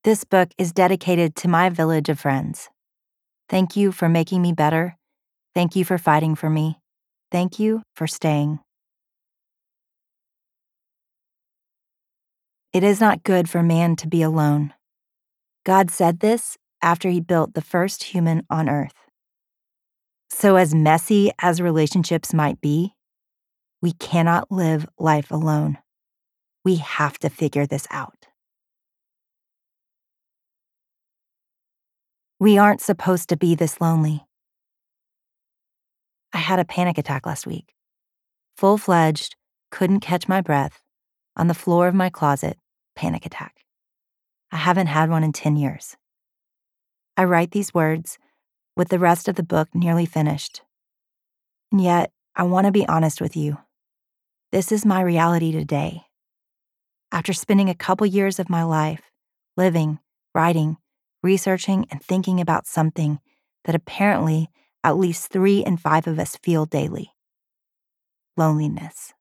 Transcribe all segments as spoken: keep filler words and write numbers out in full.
This book is dedicated to my village of friends. Thank you for making me better. Thank you for fighting for me. Thank you for staying. It is not good for man to be alone. God said this after he built the first human on earth. So as messy as relationships might be, we cannot live life alone. We have to figure this out. We aren't supposed to be this lonely. I had a panic attack last week. Full-fledged, couldn't catch my breath, on the floor of my closet, panic attack. I haven't had one in ten years. I write these words with the rest of the book nearly finished. And yet, I want to be honest with you. This is my reality today. After spending a couple years of my life living, writing, researching, and thinking about something that apparently at least three in five of us feel daily: loneliness.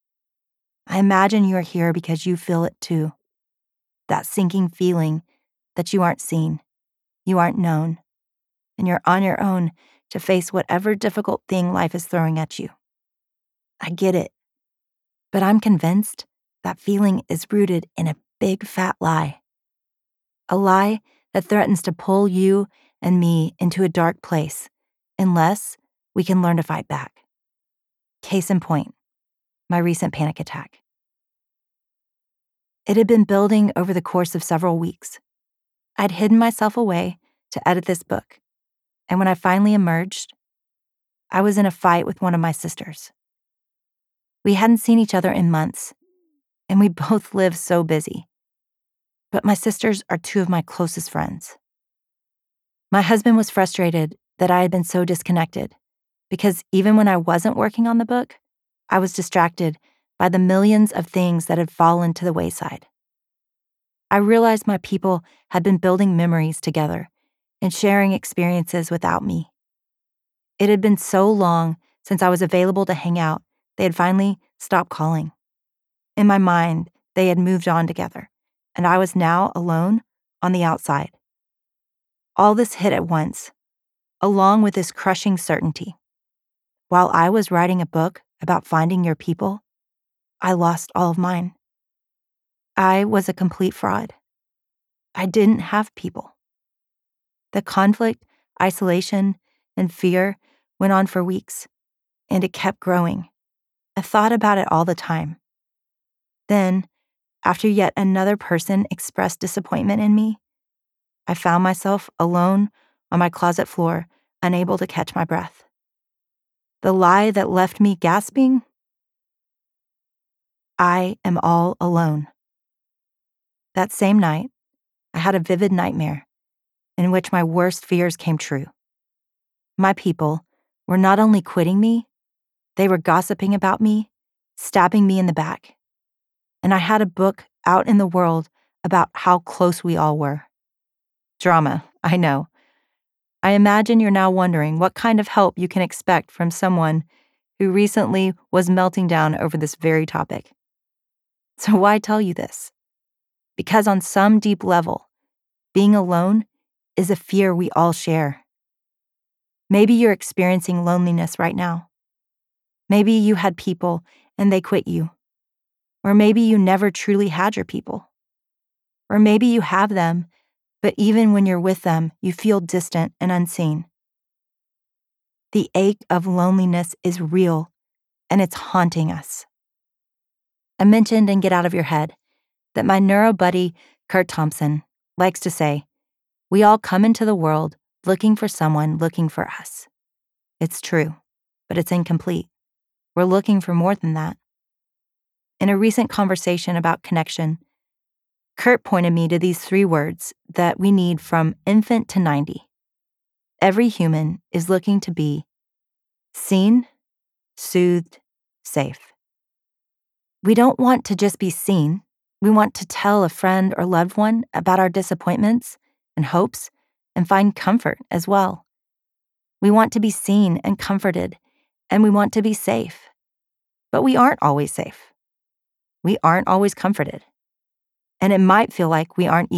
I imagine you are here because you feel it too. That sinking feeling that you aren't seen, you aren't known, and you're on your own to face whatever difficult thing life is throwing at you. I get it, but I'm convinced that feeling is rooted in a big fat lie. A lie that threatens to pull you and me into a dark place unless we can learn to fight back. Case in point, my recent panic attack. It had been building over the course of several weeks. I'd hidden myself away to edit this book, and when I finally emerged, I was in a fight with one of my sisters. We hadn't seen each other in months, and we both live so busy. But my sisters are two of my closest friends. My husband was frustrated that I had been so disconnected, because even when I wasn't working on the book, I was distracted by the millions of things that had fallen to the wayside. I realized my people had been building memories together and sharing experiences without me. It had been so long since I was available to hang out, they had finally stopped calling. In my mind, they had moved on together, and I was now alone on the outside. All this hit at once, along with this crushing certainty. While I was writing a book about finding your people, I lost all of mine. I was a complete fraud. I didn't have people. The conflict, isolation, and fear went on for weeks, and it kept growing. I thought about it all the time. Then, after yet another person expressed disappointment in me, I found myself alone on my closet floor, unable to catch my breath. The lie that left me gasping: I am all alone. That same night, I had a vivid nightmare in which my worst fears came true. My people were not only quitting me, they were gossiping about me, stabbing me in the back. And I had a book out in the world about how close we all were. Drama, I know. I imagine you're now wondering what kind of help you can expect from someone who recently was melting down over this very topic. So why tell you this? Because on some deep level, being alone is a fear we all share. Maybe you're experiencing loneliness right now. Maybe you had people and they quit you. Or maybe you never truly had your people. Or maybe you have them, but even when you're with them, you feel distant and unseen. The ache of loneliness is real, and it's haunting us. I mentioned in Get Out of Your Head that my neuro buddy, Kurt Thompson, likes to say, we all come into the world looking for someone looking for us. It's true, but it's incomplete. We're looking for more than that. In a recent conversation about connection, Kurt pointed me to these three words that we need from infant to ninety. Every human is looking to be seen, soothed, safe. We don't want to just be seen. We want to tell a friend or loved one about our disappointments and hopes and find comfort as well. We want to be seen and comforted, and we want to be safe. But we aren't always safe. We aren't always comforted. And it might feel like we aren't even